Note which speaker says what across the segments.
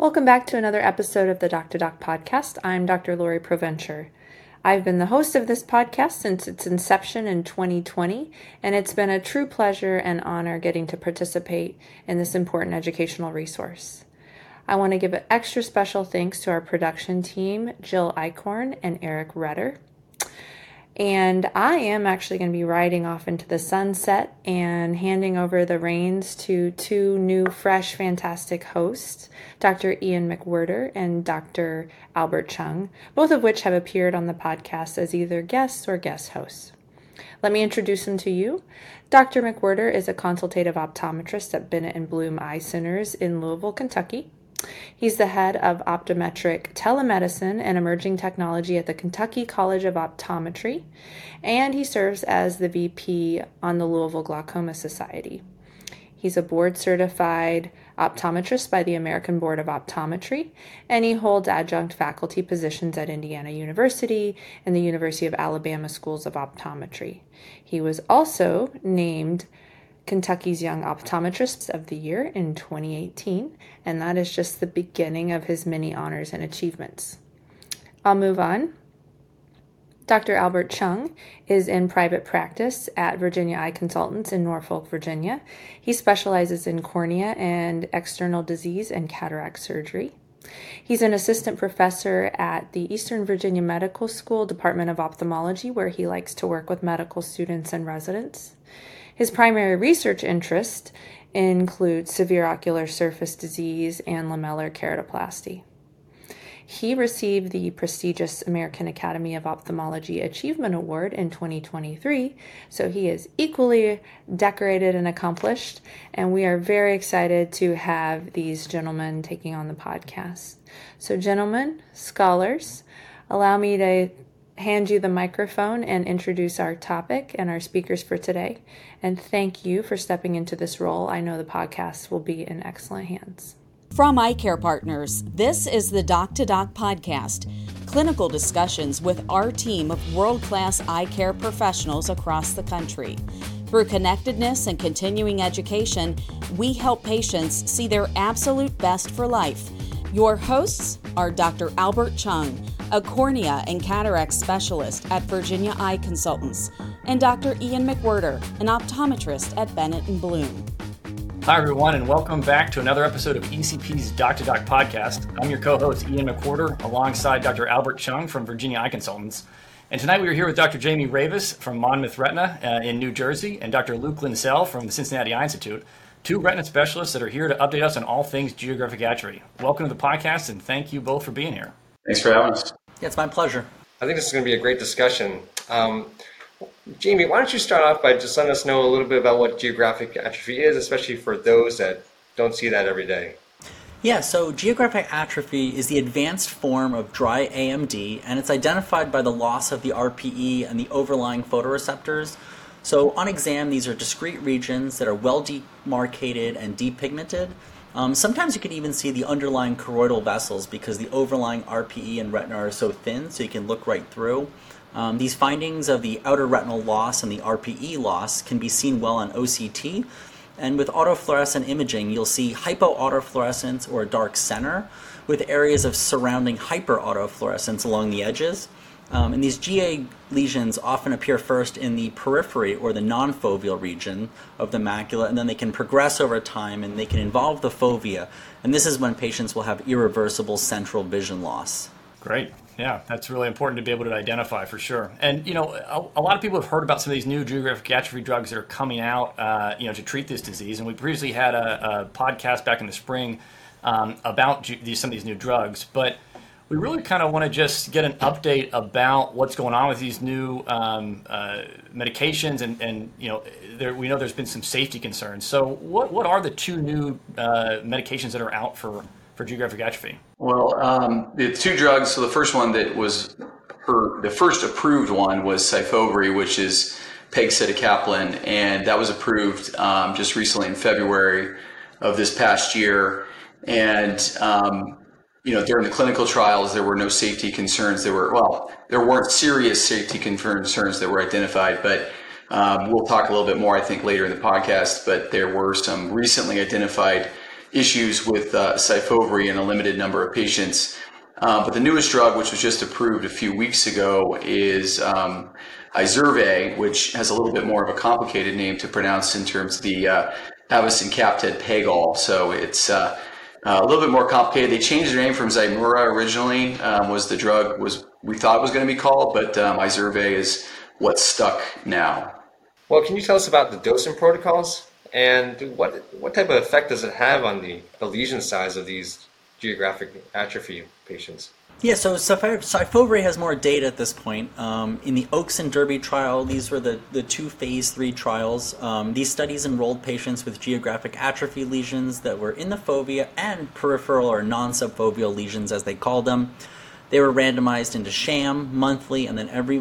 Speaker 1: Welcome back to another episode of the Doc to Doc podcast. I'm Dr. Lori Provencher. I've been the host of this podcast since its inception in 2020, and it's been a true pleasure and honor getting to participate in this important educational resource. I want to give an extra special thanks to our production team, Jill Eichhorn and Eric Redder. And I am actually going to be riding off into the sunset and handing over the reins to two new, fresh, fantastic hosts, Dr. Ian McWhirter and Dr. Albert Chung, both of which have appeared on the podcast as either guests or guest hosts. Let me introduce them to you. Dr. McWhirter is a consultative optometrist at Bennett and Bloom Eye Centers in Louisville, Kentucky. He's the head of optometric telemedicine and emerging technology at the Kentucky College of Optometry, and he serves as the VP on the Louisville Glaucoma Society. He's a board-certified optometrist by the American Board of Optometry, and he holds adjunct faculty positions at Indiana University and the University of Alabama Schools of Optometry. He was also named Kentucky's Young Optometrist of the Year in 2018, and that is just the beginning of his many honors and achievements. I'll move on. Dr. Albert Chung is in private practice at Virginia Eye Consultants in Norfolk, Virginia. He specializes in cornea and external disease and cataract surgery. He's an assistant professor at the Eastern Virginia Medical School Department of Ophthalmology, where he likes to work with medical students and residents. His primary research interest includes severe ocular surface disease and lamellar keratoplasty. He received the prestigious American Academy of Ophthalmology Achievement Award in 2023, so he is equally decorated and accomplished, and we are very excited to have these gentlemen taking on the podcast. So gentlemen, scholars, allow me to hand you the microphone and introduce our topic and our speakers for today. And thank you for stepping into this role. I know the podcast will be in excellent hands.
Speaker 2: From Eye Care Partners, this is the Doc to Doc podcast, clinical discussions with our team of world-class eye care professionals across the country. Through connectedness and continuing education, we help patients see their absolute best for life. Your hosts are Dr. Albert Chung, a cornea and cataract specialist at Virginia Eye Consultants, and Dr. Ian McWhirter, an optometrist at Bennett and Bloom.
Speaker 3: Hi, everyone, and welcome back to another episode of ECP's Doc to Doc podcast. I'm your co-host, Ian McWhirter, alongside Dr. Albert Chung from Virginia Eye Consultants. And tonight we are here with Dr. Jamie Ravis from Monmouth Retina in New Jersey and Dr. Luke Linsell from the Cincinnati Eye Institute, two retina specialists that are here to update us on all things geographic atrophy. Welcome to the podcast, and thank you both for being here.
Speaker 4: Thanks for having us.
Speaker 5: Yeah, it's my pleasure.
Speaker 6: I think this is going to be a great discussion. Jamie, why don't you start off by just letting us know a little bit about what geographic atrophy is, especially for those that don't see that every day.
Speaker 5: Yeah, so geographic atrophy is the advanced form of dry AMD, and it's identified by the loss of the RPE and the overlying photoreceptors. So on exam, these are discrete regions that are well demarcated and depigmented. Sometimes you can even see the underlying choroidal vessels because the overlying RPE and retina are so thin, so you can look right through. These findings of the outer retinal loss and the RPE loss can be seen well on OCT. And with autofluorescent imaging, you'll see hypoautofluorescence or a dark center with areas of surrounding hyperautofluorescence along the edges. And these GA lesions often appear first in the periphery or the non-foveal region of the macula, and then they can progress over time and they can involve the fovea. And this is when patients will have irreversible central vision loss.
Speaker 3: Great. Yeah, that's really important to be able to identify for sure. And, a lot of people have heard about some of these new geographic atrophy drugs that are coming out, to treat this disease. And we previously had a podcast back in the spring about some of these new drugs. But we really kind of want to just get an update about what's going on with these new medications, and we know there's been some safety concerns. So what are the two new medications that are out for geographic atrophy?
Speaker 4: Well, the two drugs, so the first one that was the first approved one was Syfovre, which is pegcetacaplan, and that was approved just recently in February of this past year. And during the clinical trials, there were no safety concerns. There weren't serious safety concerns that were identified, but we'll talk a little bit more, I think, later in the podcast. But there were some recently identified issues with Syfovre in a limited number of patients. But the newest drug, which was just approved a few weeks ago, is Izervay, which has a little bit more of a complicated name to pronounce in terms of the avacincaptad pegol. So it's a little bit more complicated. They changed their name from Zimura originally, we thought it was going to be called, but Izervay is what's stuck now.
Speaker 6: Well, can you tell us about the dosing protocols and what type of effect does it have on the lesion size of these geographic atrophy patients?
Speaker 5: Yeah, so Syfovre has more data at this point. In the Oaks and Derby trial, these were the two phase 3 trials. These studies enrolled patients with geographic atrophy lesions that were in the fovea and peripheral or non-subfoveal lesions, as they called them. They were randomized into sham, monthly, and then every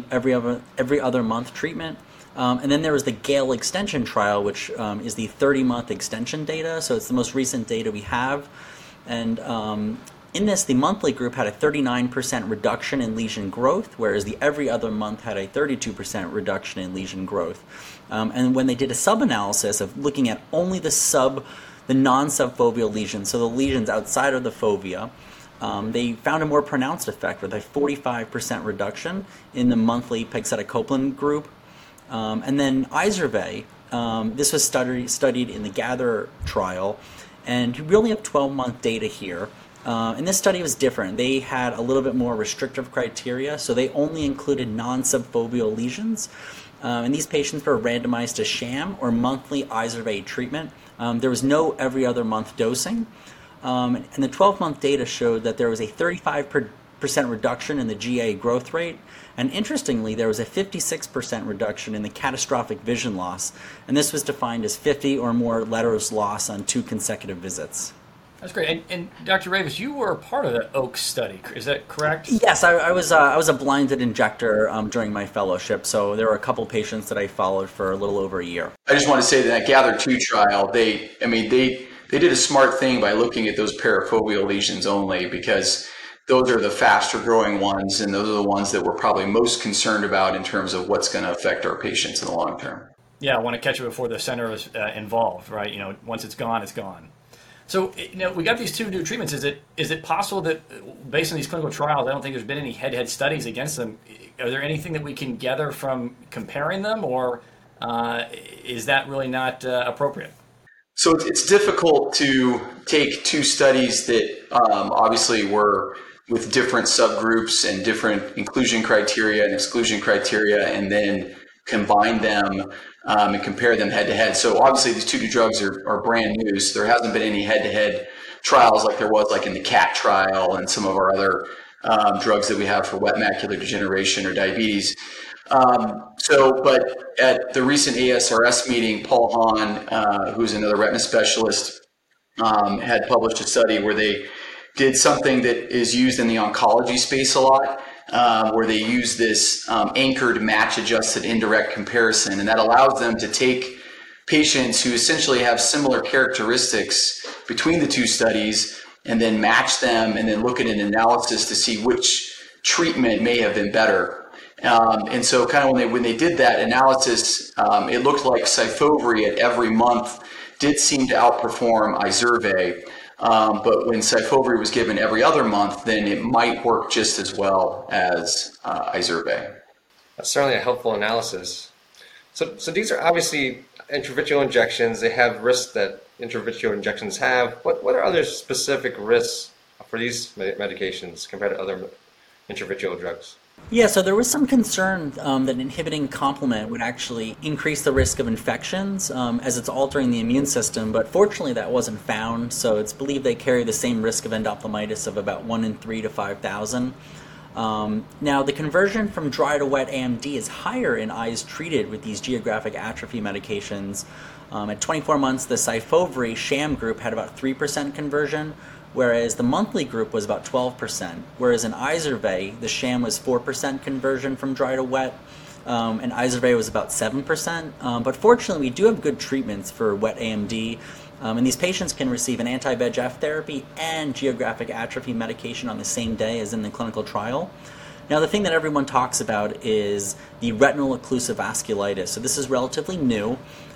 Speaker 5: other month treatment. And then there was the Gale extension trial, which is the 30-month extension data. So it's the most recent data we have. And in this, the monthly group had a 39% reduction in lesion growth, whereas the every other month had a 32% reduction in lesion growth. And when they did a sub-analysis of looking at only the non-subfoveal lesions, so the lesions outside of the fovea, they found a more pronounced effect with a 45% reduction in the monthly pegcetacoplan group. And then Izervay, this was studied in the Gather trial, and we only have 12-month data here. And this study was different. They had a little bit more restrictive criteria, so they only included non-subfoveal lesions. And these patients were randomized to sham or monthly Izervay treatment. There was no every other month dosing. And the 12-month data showed that there was a 35% reduction in the GA growth rate. And interestingly, there was a 56% reduction in the catastrophic vision loss. And this was defined as 50 or more letters loss on 2 consecutive visits.
Speaker 3: That's great. And Dr. Rivas, you were a part of the Oaks study. Is that correct?
Speaker 5: Yes, I was a blinded injector during my fellowship. So there were a couple patients that I followed for a little over a year.
Speaker 4: I just want to say that Gather 2 trial, they did a smart thing by looking at those parafoveal lesions only, because those are the faster growing ones, and those are the ones that we're probably most concerned about in terms of what's going to affect our patients in the long term.
Speaker 3: Yeah, I want to catch it before the center is involved, right? Once it's gone, it's gone. So, we got these 2 new treatments. Is it possible that based on these clinical trials, I don't think there's been any head-to-head studies against them. Are there anything that we can gather from comparing them, or is that really not appropriate?
Speaker 4: So it's difficult to take 2 studies that obviously were with different subgroups and different inclusion criteria and exclusion criteria, and then combine them and compare them head-to-head. So obviously these 2 new drugs are brand new, so there hasn't been any head-to-head trials like there was like in the CAT trial and some of our other drugs that we have for wet macular degeneration or diabetes. But at the recent ASRS meeting, Paul Hahn, who's another retina specialist, had published a study where they did something that is used in the oncology space a lot, where they use this anchored match-adjusted indirect comparison, and that allows them to take patients who essentially have similar characteristics between the 2 studies and then match them and then look at an analysis to see which treatment may have been better. And so kind of when they did that analysis, it looked like Syfovre at every month did seem to outperform Izervay. But when Syfovre was given every other month, then it might work just as well as Izervay.
Speaker 6: That's certainly a helpful analysis. So these are obviously intravitreal injections. They have risks that intravitreal injections have. What are other specific risks for these medications compared to other intravitreal drugs?
Speaker 5: Yeah, so there was some concern that inhibiting complement would actually increase the risk of infections as it's altering the immune system, but fortunately that wasn't found, so it's believed they carry the same risk of endophthalmitis of about 1 in 3 to 5,000. Now, the conversion from dry to wet AMD is higher in eyes treated with these geographic atrophy medications. At 24 months, the Syfovre sham group had about 3% conversion, whereas the monthly group was about 12%, whereas in Izervay, the sham was 4% conversion from dry to wet, and Izervay was about 7%. But fortunately, we do have good treatments for wet AMD, and these patients can receive an anti-VEGF therapy and geographic atrophy medication on the same day as in the clinical trial. Now, the thing that everyone talks about is the retinal occlusive vasculitis. So this is relatively new.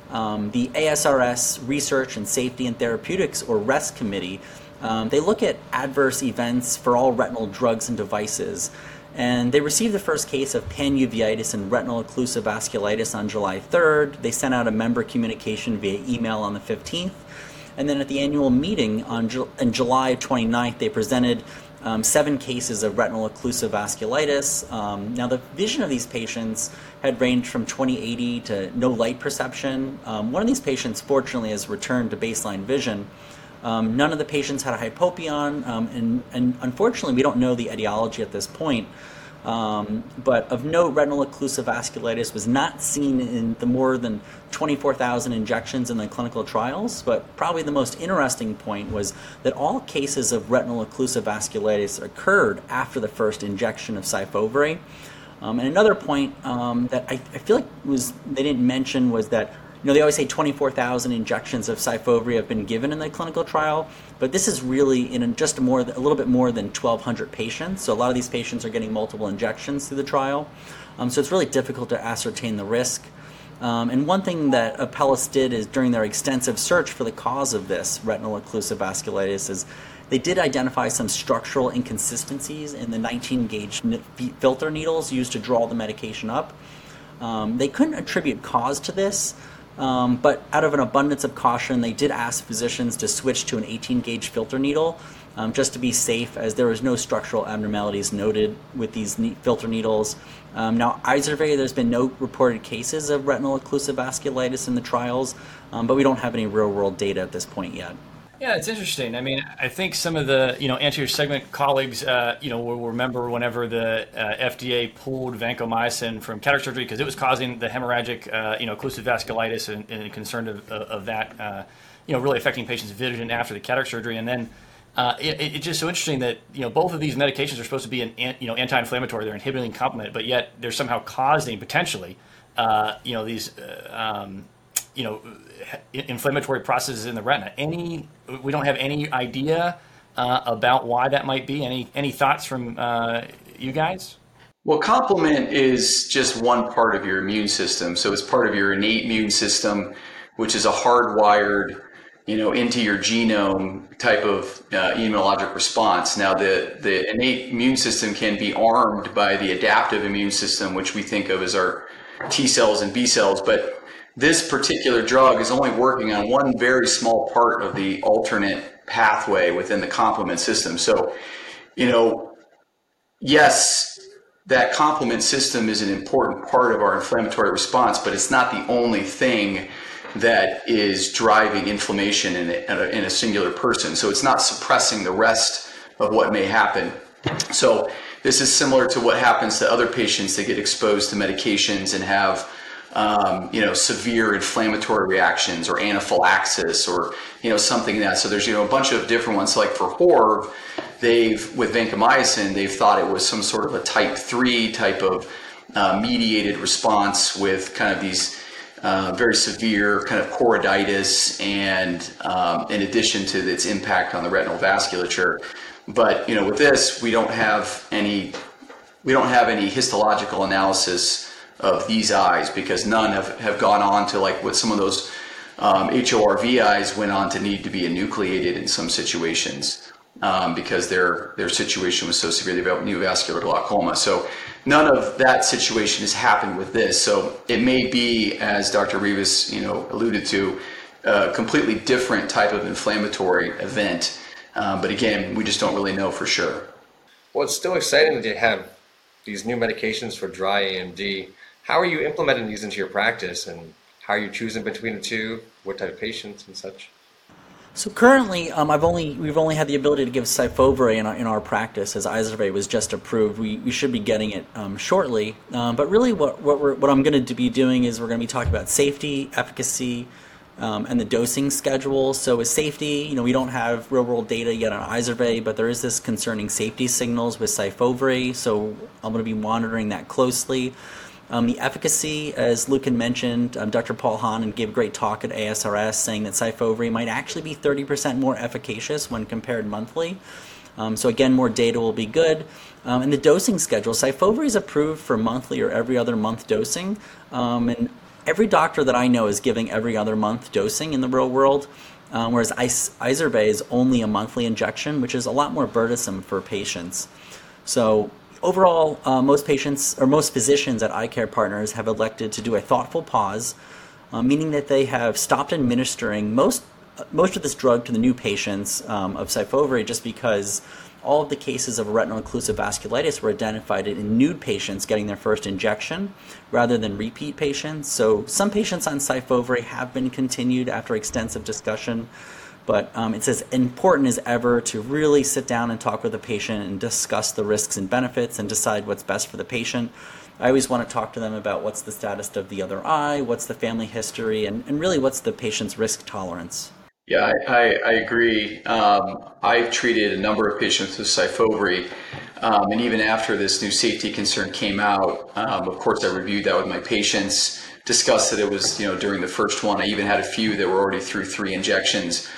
Speaker 5: The ASRS Research and Safety and Therapeutics, or REST Committee, they look at adverse events for all retinal drugs and devices. And they received the first case of panuveitis and retinal occlusive vasculitis on July 3rd. They sent out a member communication via email on the 15th. And then at the annual meeting on July 29th, they presented 7 cases of retinal occlusive vasculitis. Now, the vision of these patients had ranged from 20/80 to no light perception. One of these patients, fortunately, has returned to baseline vision. None of the patients had a hypopyon, and unfortunately, we don't know the etiology at this point. But of note, retinal occlusive vasculitis was not seen in the more than 24,000 injections in the clinical trials. But probably the most interesting point was that all cases of retinal occlusive vasculitis occurred after the first injection of Syfovre. And another point that I feel like they didn't mention was that, they always say 24,000 injections of Syfovre have been given in the clinical trial, but this is really in just a little bit more than 1,200 patients. So a lot of these patients are getting multiple injections through the trial. So it's really difficult to ascertain the risk. And one thing that Apellis did is during their extensive search for the cause of this retinal occlusive vasculitis is they did identify some structural inconsistencies in the 19-gauge filter needles used to draw the medication up. They couldn't attribute cause to this, but out of an abundance of caution, they did ask physicians to switch to an 18-gauge filter needle just to be safe, as there was no structural abnormalities noted with these filter needles. Now, Izervay, there's been no reported cases of retinal occlusive vasculitis in the trials, but we don't have any real-world data at this point yet.
Speaker 3: Yeah, it's interesting. I mean, I think some of the, anterior segment colleagues, will remember whenever the FDA pulled vancomycin from cataract surgery because it was causing the hemorrhagic, occlusive vasculitis and concern of that, really affecting patients' vision after the cataract surgery. And then it's just so interesting that, both of these medications are supposed to be anti-inflammatory. They're inhibiting complement, but yet they're somehow causing potentially, these, inflammatory processes in the retina. We don't have any idea about why that might be. Any thoughts from you guys?
Speaker 4: Well, complement is just one part of your immune system. So it's part of your innate immune system, which is a hardwired, into your genome type of immunologic response. Now, the innate immune system can be armed by the adaptive immune system, which we think of as our T cells and B cells, but this particular drug is only working on one very small part of the alternate pathway within the complement system. So, yes, that complement system is an important part of our inflammatory response, but it's not the only thing that is driving inflammation in a singular person. So it's not suppressing the rest of what may happen. So this is similar to what happens to other patients that get exposed to medications and have severe inflammatory reactions or anaphylaxis or, something like that. So there's, a bunch of different ones. Like for HORV, with vancomycin, they've thought it was some sort of a type 3 type of mediated response with kind of these very severe kind of choroiditis and in addition to its impact on the retinal vasculature. But, with this, we don't have any histological analysis of these eyes because none have gone on to, like with some of those HORV eyes, went on to need to be enucleated in some situations because their situation was so severe they developed neovascular glaucoma. So none of that situation has happened with this. So it may be, as Dr. Rivas alluded to, a completely different type of inflammatory event. But again, we just don't really know for sure.
Speaker 6: Well, it's still exciting that you have these new medications for dry AMD. How are you implementing these into your practice, and how are you choosing between the two? What type of patients and such?
Speaker 5: So currently, we've only had the ability to give Syfovre in our practice, as Izervay was just approved. We should be getting it shortly. But really, what I'm going to be doing is we're going to be talking about safety, efficacy, and the dosing schedule. So with safety, we don't have real-world data yet on Izervay, but there is this concerning safety signals with Syfovre. So I'm going to be monitoring that closely. The efficacy, as Lucan mentioned, Dr. Paul Hahn gave a great talk at ASRS saying that Syfovre might actually be 30% more efficacious when compared monthly. So again, more data will be good. And the dosing schedule, Syfovre is approved for monthly or every other month dosing. And every doctor that I know is giving every other month dosing in the real world, whereas Izervay is only a monthly injection, which is a lot more burdensome for patients. So overall, most physicians at Eye Care Partners have elected to do a thoughtful pause, meaning that they have stopped administering most of this drug to the new patients of Syfovre, just because all of the cases of retinal occlusive vasculitis were identified in nude patients getting their first injection rather than repeat patients. So some patients on Syfovre have been continued after extensive discussion, but it's as important as ever to really sit down and talk with the patient and discuss the risks and benefits and decide what's best for the patient. I always want to talk to them about what's the status of the other eye, what's the family history, and really what's the patient's risk tolerance.
Speaker 4: Yeah, I agree. I've treated a number of patients with Syfovre, and even after this new safety concern came out, of course, I reviewed that with my patients, discussed that it was, during the first one. I even had a few that were already through 3 injections.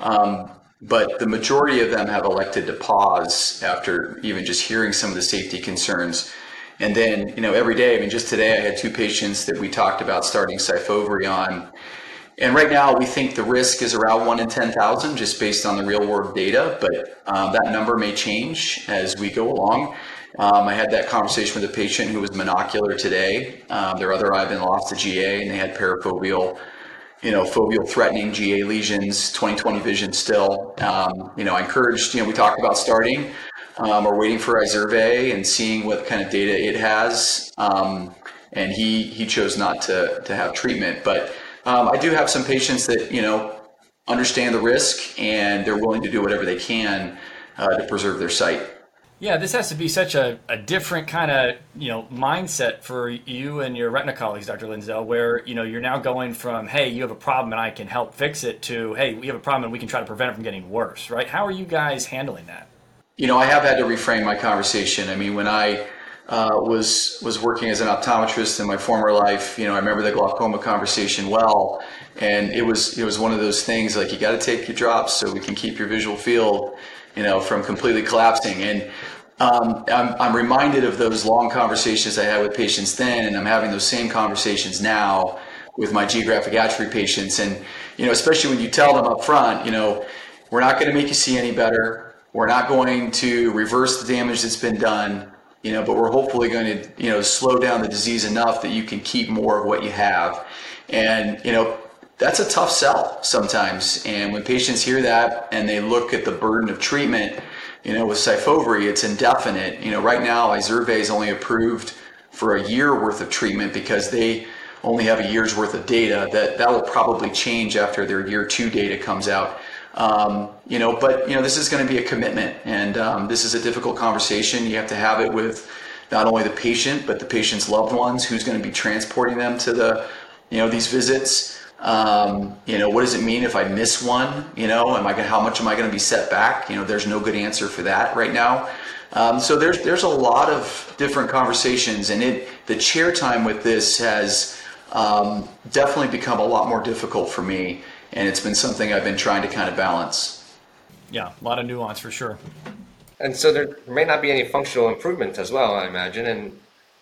Speaker 4: But the majority of them have elected to pause after even just hearing some of the safety concerns. And then, every day, just today I had 2 patients that we talked about starting Syfovre on. And right now, we think the risk is around 1 in 10,000, just based on the real-world data, but that number may change as we go along. I had that conversation with a patient who was monocular today. Their other eye had been lost to GA, and they had parafoveal, foveal-threatening GA lesions, 20/20 vision still. I encouraged, we talked about starting. We're waiting for Izervay and seeing what kind of data it has. And he chose not to have treatment, but I do have some patients that, understand the risk and they're willing to do whatever they can to preserve their sight.
Speaker 3: Yeah, this has to be such a different kind of, mindset for you and your retina colleagues, Dr. Linzell, where, you're now going from, hey, you have a problem and I can help fix it, to, hey, we have a problem and we can try to prevent it from getting worse, right? How are you guys handling that?
Speaker 4: I have had to reframe my conversation. When I was working as an optometrist in my former life, I remember the glaucoma conversation well, and it was one of those things like, you got to take your drops so we can keep your visual field, from completely collapsing. And I'm reminded of those long conversations I had with patients then, and I'm having those same conversations now with my geographic atrophy patients. And especially when you tell them up front, we're not going to make you see any better, we're not going to reverse the damage that's been done, but we're hopefully going to, slow down the disease enough that you can keep more of what you have. And, that's a tough sell sometimes. And when patients hear that and they look at the burden of treatment, with Syfovre, it's indefinite. Right now, Izervay is only approved for a year worth of treatment because they only have a year's worth of data. That will probably change after their year 2 data comes out. But this is going to be a commitment, and this is a difficult conversation. You have to have it with not only the patient, but the patient's loved ones, who's going to be transporting them to these visits. What does it mean if I miss one? How much am I going to be set back? There's no good answer for that right now. So there's a lot of different conversations, and the chair time with this has definitely become a lot more difficult for me. And it's been something I've been trying to kind of balance.
Speaker 3: Yeah, a lot of nuance for sure.
Speaker 6: And so there may not be any functional improvement as well, I imagine. And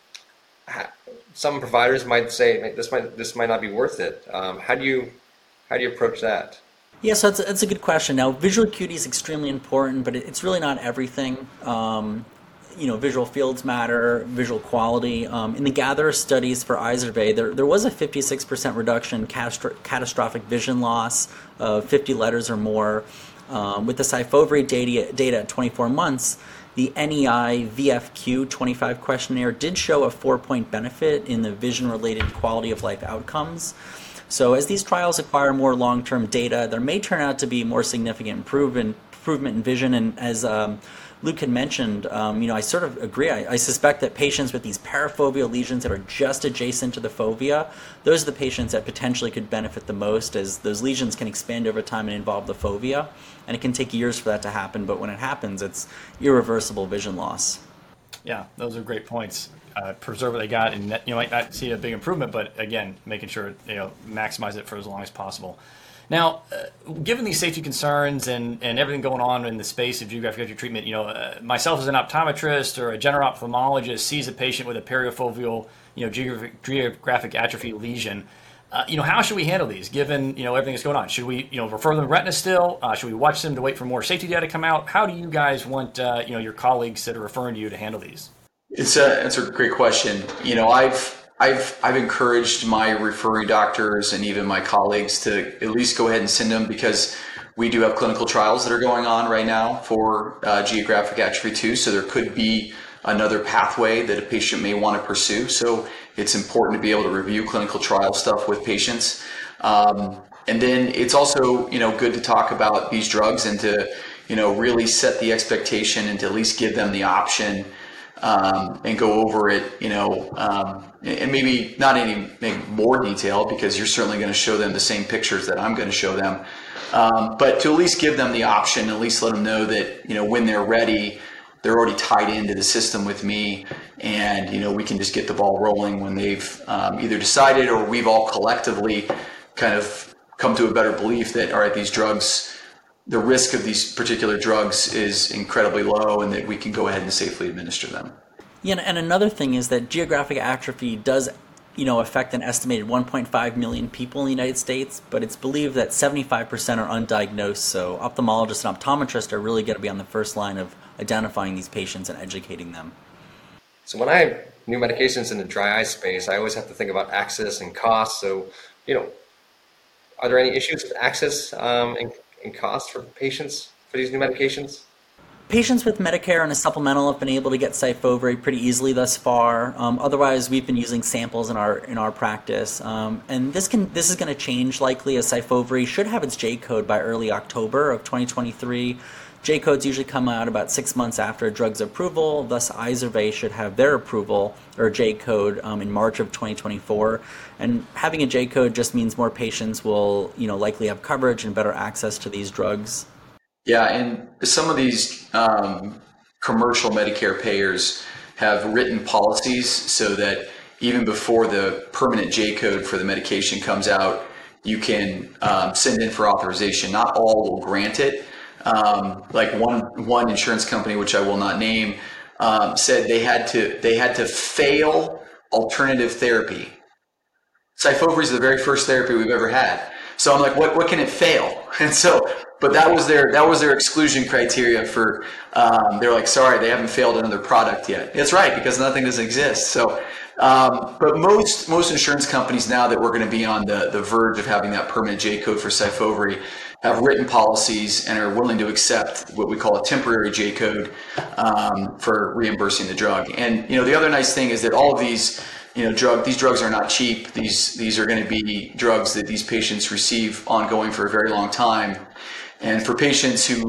Speaker 6: some providers might say this might not be worth it. How do you approach that?
Speaker 5: Yeah, so it's a good question. Now, visual acuity is extremely important, but it's really not everything. Visual fields matter, visual quality. In the GATHER studies for Izervay, there was a 56% reduction in catastrophic vision loss of 50 letters or more. With the Syfovre data at 24 months, the NEI VFQ 25 questionnaire did show a 4-point benefit in the vision-related quality of life outcomes. So as these trials acquire more long-term data, there may turn out to be more significant improvement in vision. And as Luke had mentioned, I sort of agree. I suspect that patients with these parafoveal lesions that are just adjacent to the fovea, those are the patients that potentially could benefit the most, as those lesions can expand over time and involve the fovea, and it can take years for that to happen, but when it happens, it's irreversible vision loss.
Speaker 3: Yeah, those are great points. Preserve what they got, and you might not see a big improvement, but again, making sure maximize it for as long as possible. Now, given these safety concerns and everything going on in the space of geographic atrophy treatment, myself as an optometrist or a general ophthalmologist sees a patient with a periofoveal, geographic atrophy lesion. how should we handle these given, everything that's going on? Should we, refer them to retina still? Should we watch them to wait for more safety data to come out? How do you guys want, your colleagues that are referring to you to handle these?
Speaker 4: It's a great question. I've encouraged my referring doctors and even my colleagues to at least go ahead and send them, because we do have clinical trials that are going on right now for geographic atrophy 2. So there could be another pathway that a patient may want to pursue. So it's important to be able to review clinical trial stuff with patients. And then it's also, good to talk about these drugs and to, really set the expectation and to at least give them the option and go over it, and maybe not any more detail, because you're certainly going to show them the same pictures that I'm going to show them. But to at least give them the option, at least let them know that, when they're ready, they're already tied into the system with me, and, we can just get the ball rolling when they've either decided, or we've all collectively kind of come to a better belief that, all right, these drugs, the risk of these particular drugs is incredibly low, and that we can go ahead and safely administer them.
Speaker 5: Yeah, and another thing is that geographic atrophy does, affect an estimated 1.5 million people in the United States, but it's believed that 75% are undiagnosed. So ophthalmologists and optometrists are really going to be on the first line of identifying these patients and educating them.
Speaker 6: So when I have new medications in the dry eye space, I always have to think about access and cost. So, are there any issues with access and cost for patients for these new medications?
Speaker 5: Patients with Medicare and a supplemental have been able to get Syfovre pretty easily thus far. Otherwise, we've been using samples in our practice, and this is going to change likely, as Syfovre should have its J-code by early October of 2023. J-codes usually come out about 6 months after a drug's approval. Thus, Izervay should have their approval or J-code in March of 2024. And having a J-code just means more patients will, likely have coverage and better access to these drugs.
Speaker 4: Yeah, and some of these commercial Medicare payers have written policies so that even before the permanent J-code for the medication comes out, you can send in for authorization. Not all will grant it. Like one insurance company, which I will not name, said they had to fail alternative therapy. Syfovre is the very first therapy we've ever had. So I'm like, what can it fail? And so, but that was their exclusion criteria for. They're like, sorry, they haven't failed another product yet. That's right, because nothing doesn't exist. So, but most insurance companies, now that we're going to be on the verge of having that permanent J-code for Syfovre, have written policies and are willing to accept what we call a temporary J-code for reimbursing the drug. And the other nice thing is that all of these these drugs are not cheap. These are going to be drugs that these patients receive ongoing for a very long time. And for patients who,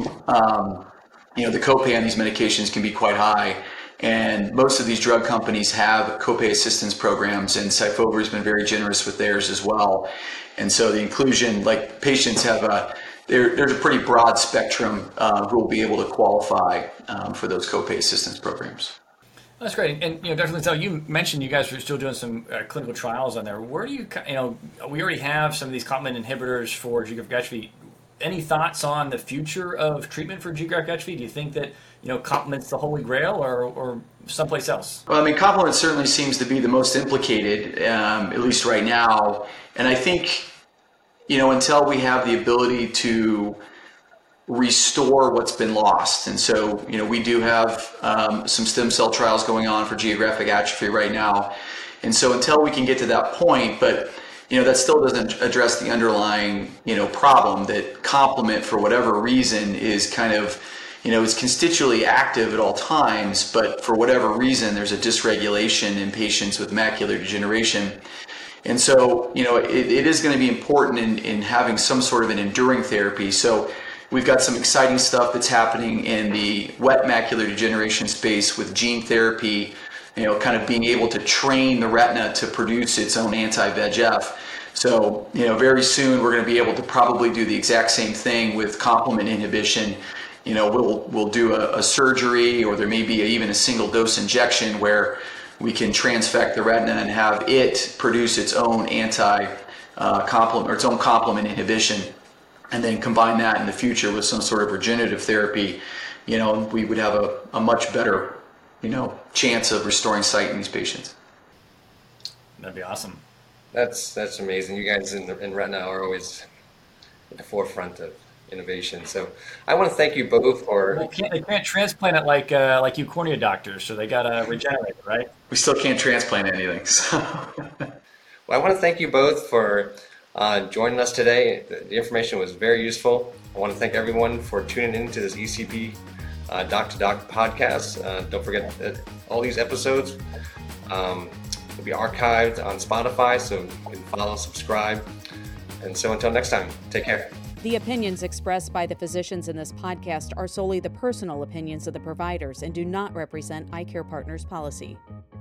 Speaker 4: the copay on these medications can be quite high. And most of these drug companies have copay assistance programs, and Syfovre has been very generous with theirs as well. And so the inclusion, like patients have there's a pretty broad spectrum who will be able to qualify for those copay assistance programs.
Speaker 3: That's great. And, Dr. Linsell, you mentioned you guys are still doing some clinical trials on there. Where do you, we already have some of these complement inhibitors for geographic atrophy. Any thoughts on the future of treatment for geographic atrophy? Do you think that, complement's the holy grail or someplace else?
Speaker 4: Well, complement certainly seems to be the most implicated, at least right now. And I think, until we have the ability to restore what's been lost. And so, we do have some stem cell trials going on for geographic atrophy right now. And so until we can get to that point, but, that still doesn't address the underlying, problem that complement, for whatever reason, is kind of, is constitutively active at all times, but for whatever reason, there's a dysregulation in patients with macular degeneration. And so, it is going to be important in having some sort of an enduring therapy. So we've got some exciting stuff that's happening in the wet macular degeneration space with gene therapy, kind of being able to train the retina to produce its own anti-VEGF. So, very soon we're going to be able to probably do the exact same thing with complement inhibition. We'll do a surgery, or there may be even a single dose injection where we can transfect the retina and have it produce its own complement or its own complement inhibition, and then combine that in the future with some sort of regenerative therapy. We would have a much better, chance of restoring sight in these patients.
Speaker 3: That'd be awesome.
Speaker 6: That's amazing. You guys in retina are always at the forefront of innovation. So I want to thank you both for.
Speaker 3: They can't transplant it like you cornea doctors, so they gotta regenerate it, right?
Speaker 4: We still can't transplant anything. So.
Speaker 6: Well, I want to thank you both for joining us today. The information was very useful. I want to thank everyone for tuning in to this ECP Doc to Doc podcast. Don't forget that all these episodes will be archived on Spotify, so you can follow, subscribe. And so until next time, take care.
Speaker 2: The opinions expressed by the physicians in this podcast are solely the personal opinions of the providers and do not represent EyeCare Partners policy.